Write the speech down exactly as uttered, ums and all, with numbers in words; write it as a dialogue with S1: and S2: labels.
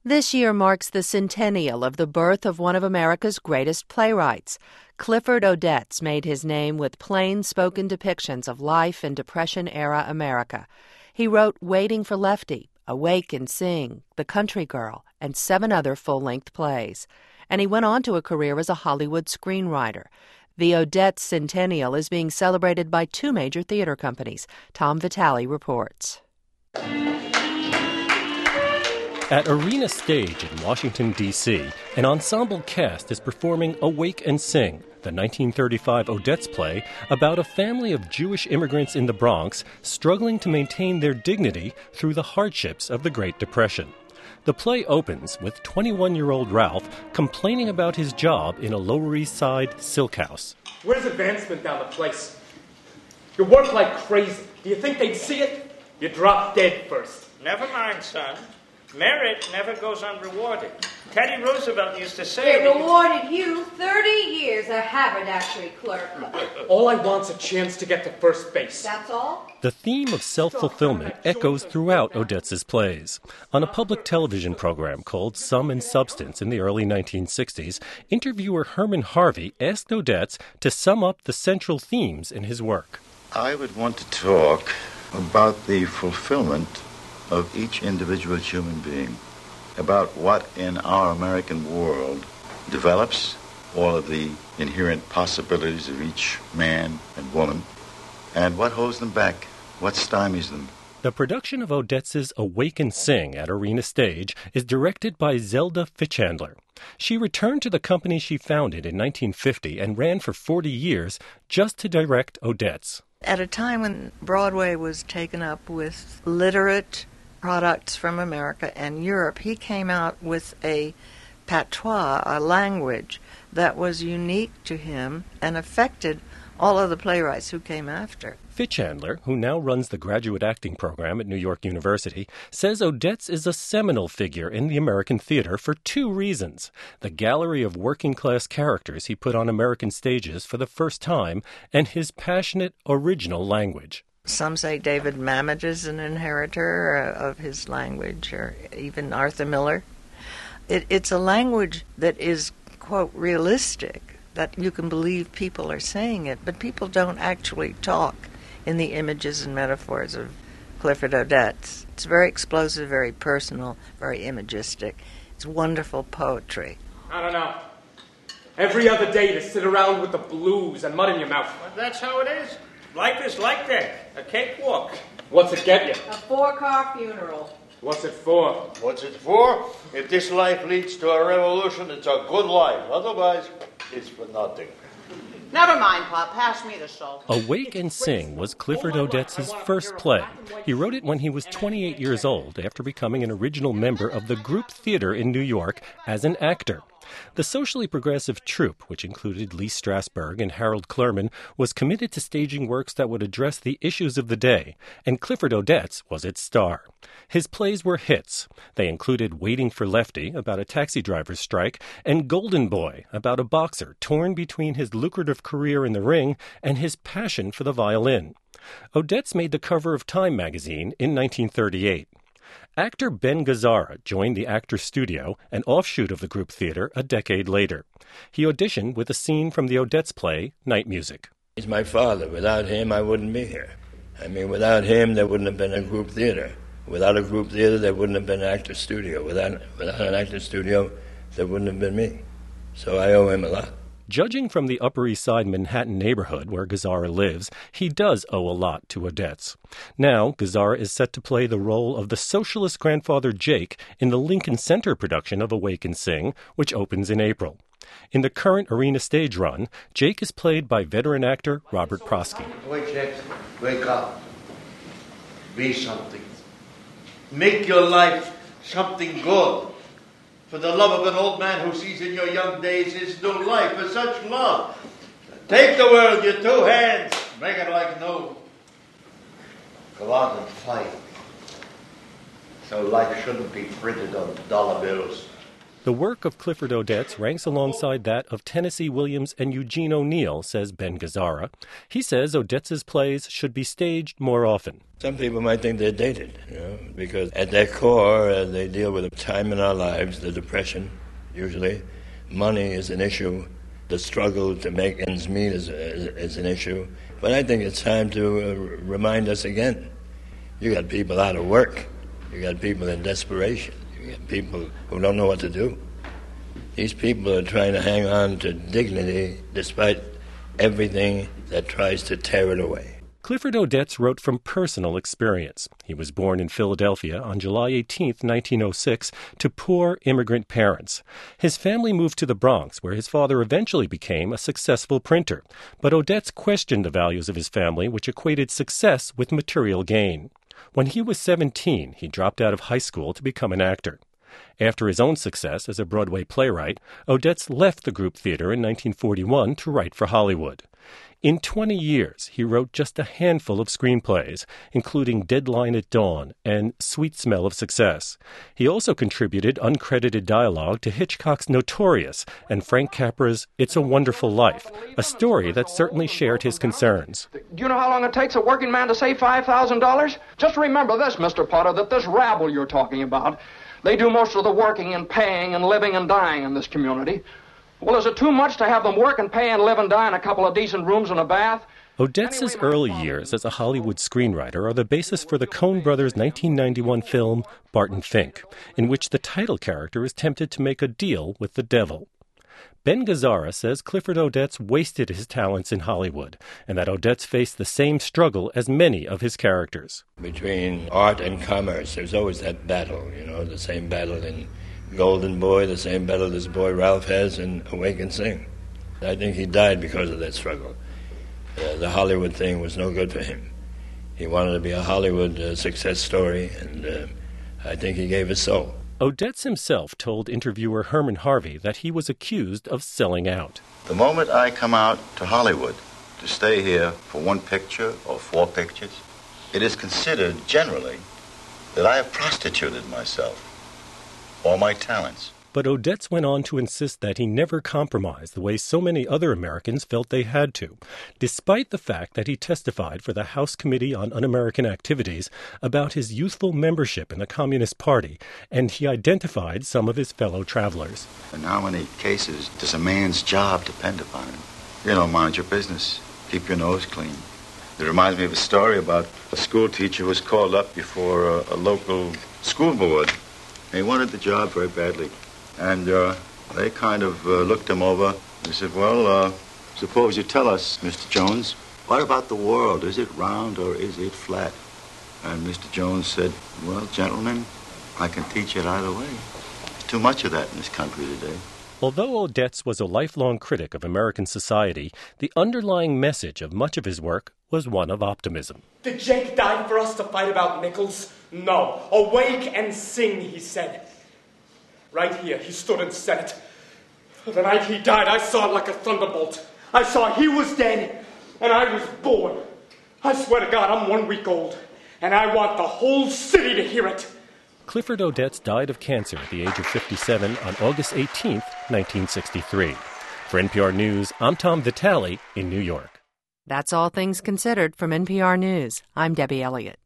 S1: This year marks the centennial of the birth of one of America's greatest playwrights. Clifford Odets made his name with plain-spoken depictions of life in Depression-era America. He wrote Waiting for Lefty, Awake and Sing, The Country Girl, and seven other full-length plays. And he went on to a career as a Hollywood screenwriter. The Odets centennial is being celebrated by two major theater companies. Tom Vitale reports.
S2: At Arena Stage in Washington, D C, an ensemble cast is performing Awake and Sing, the nineteen thirty-five Odets play about a family of Jewish immigrants in the Bronx struggling to maintain their dignity through the hardships of the Great Depression. The play opens with twenty-one-year-old Ralph complaining about his job in a Lower East Side silk house.
S3: Where's advancement down the place? You work like crazy. Do you think they'd see it? You drop dead first.
S4: Never mind, son. Merit never goes unrewarded. Teddy Roosevelt used to say...
S5: They rewarded you thirty years a haberdashery clerk.
S3: All I want's a chance to get to first base.
S5: That's all?
S2: The theme of self-fulfillment echoes throughout Odets' plays. On a public television program called Sum and Substance in the early nineteen sixties, interviewer Herman Harvey asked Odets to sum up the central themes in his work.
S6: I would want to talk about the fulfillment of each individual human being, about what in our American world develops all of the inherent possibilities of each man and woman, and what holds them back, what stymies them.
S2: The production of Odets' Awake and Sing at Arena Stage is directed by Zelda Fichandler. She returned to the company she founded in nineteen fifty and ran for forty years just to direct Odets.
S7: At a time when Broadway was taken up with literate products from America and Europe, he came out with a patois, a language that was unique to him and affected all of the playwrights who came after.
S2: Fichandler, who now runs the graduate acting program at New York University, says Odets is a seminal figure in the American theater for two reasons: the gallery of working-class characters he put on American stages for the first time, and his passionate, original language.
S7: Some say David Mamet is an inheritor of his language, or even Arthur Miller. It, it's a language that is, quote, realistic, that you can believe people are saying it, but people don't actually talk in the images and metaphors of Clifford Odets. It's very explosive, very personal, very imagistic. It's wonderful poetry.
S3: I don't know. Every other day to sit around with the blues and mud in your mouth.
S4: Well, that's how it is. Life is like that. A cakewalk.
S3: What's it get you?
S5: A four-car funeral.
S3: What's it for?
S8: What's it for? If this life leads to a revolution, it's a good life. Otherwise, it's for nothing.
S9: Never mind, Pop. Pass me the salt.
S2: Awake and Sing was Clifford Odets' first play. He wrote it when he was twenty-eight years old after becoming an original member of the Group Theater in New York as an actor. The socially progressive troupe, which included Lee Strasberg and Harold Clurman, was committed to staging works that would address the issues of the day, and Clifford Odets was its star. His plays were hits. They included Waiting for Lefty, about a taxi driver's strike, and Golden Boy, about a boxer torn between his lucrative career in the ring and his passion for the violin. Odets made the cover of Time magazine in nineteen thirty-eight. Actor Ben Gazzara joined the Actors Studio, an offshoot of the Group Theater, a decade later. He auditioned with a scene from the Odets play, Night Music.
S8: He's my father. Without him, I wouldn't be here. I mean, without him, there wouldn't have been a Group Theater. Without a Group Theater, there wouldn't have been an Actors Studio. Without, without an Actors Studio, there wouldn't have been me. So I owe him a lot.
S2: Judging from the Upper East Side Manhattan neighborhood where Gazzara lives, he does owe a lot to Odets. Now, Gazzara is set to play the role of the socialist grandfather Jake in the Lincoln Center production of Awake and Sing, which opens in April. In the current Arena Stage run, Jake is played by veteran actor Robert Prosky.
S10: Wake, Jake. Wake up. Be something. Make your life something good. For the love of an old man who sees in your young days is no life, but such love. Take the world in your two hands, make it like new. Go out and fight. So life shouldn't be printed on dollar bills.
S2: The work of Clifford Odets ranks alongside that of Tennessee Williams and Eugene O'Neill, says Ben Gazzara. He says Odets' plays should be staged more often.
S8: Some people might think they're dated, you know, because at their core, uh, they deal with a time in our lives, the depression, usually. Money is an issue. The struggle to make ends meet is, is, is an issue. But I think it's time to uh, remind us again. You got people out of work. You got people in desperation. You got people who don't know what to do. These people are trying to hang on to dignity despite everything that tries to tear it away.
S2: Clifford Odets wrote from personal experience. He was born in Philadelphia on July eighteenth, nineteen oh six, to poor immigrant parents. His family moved to the Bronx, where his father eventually became a successful printer. But Odets questioned the values of his family, which equated success with material gain. When he was seventeen, he dropped out of high school to become an actor. After his own success as a Broadway playwright, Odets left the group theater in nineteen forty-one to write for Hollywood. In twenty years, he wrote just a handful of screenplays, including Deadline at Dawn and Sweet Smell of Success. He also contributed uncredited dialogue to Hitchcock's Notorious and Frank Capra's It's a Wonderful Life, a story that certainly shared his concerns.
S11: Do you know how long it takes a working man to save five thousand dollars? Just remember this, Mister Potter, that this rabble you're talking about, they do most of the working and paying and living and dying in this community. Well, is it too much to have them work and pay and live and die in a couple of decent rooms and a bath?
S2: Odets' early years as a Hollywood screenwriter are the basis for the Coen brothers' nineteen ninety-one film Barton Fink, in which the title character is tempted to make a deal with the devil. Ben Gazzara says Clifford Odets wasted his talents in Hollywood, and that Odets faced the same struggle as many of his characters.
S8: Between art and commerce, there's always that battle, you know, the same battle in Golden Boy, the same battle this boy Ralph has in Awake and Sing. I think he died because of that struggle. Uh, the Hollywood thing was no good for him. He wanted to be a Hollywood uh, success story, and uh, I think he gave his soul.
S2: Odets himself told interviewer Herman Harvey that he was accused of selling out.
S6: The moment I come out to Hollywood to stay here for one picture or four pictures, it is considered generally that I have prostituted myself or my talents.
S2: But Odets went on to insist that he never compromised the way so many other Americans felt they had to, despite the fact that he testified for the House Committee on Un-American Activities about his youthful membership in the Communist Party, and he identified some of his fellow travelers.
S6: In how many cases does a man's job depend upon him? You know, mind your business. Keep your nose clean. It reminds me of a story about a school teacher who was called up before a, a local school board. He wanted the job very badly. And uh, they kind of uh, looked him over. They said, well, uh, suppose you tell us, Mister Jones, what about the world? Is it round or is it flat? And Mister Jones said, well, gentlemen, I can teach it either way. There's too much of that in this country today.
S2: Although Odets was a lifelong critic of American society, the underlying message of much of his work was one of optimism.
S3: Did Jake die for us to fight about nickels? No. Awake and sing, he said. Right here, he stood and said it. The night he died, I saw it like a thunderbolt. I saw he was dead, and I was born. I swear to God, I'm one week old, and I want the whole city to hear it.
S2: Clifford Odets died of cancer at the age of fifty-seven on August eighteenth, nineteen sixty-three. For N P R News, I'm Tom Vitale in New York.
S1: That's All Things Considered from N P R News. I'm Debbie Elliott.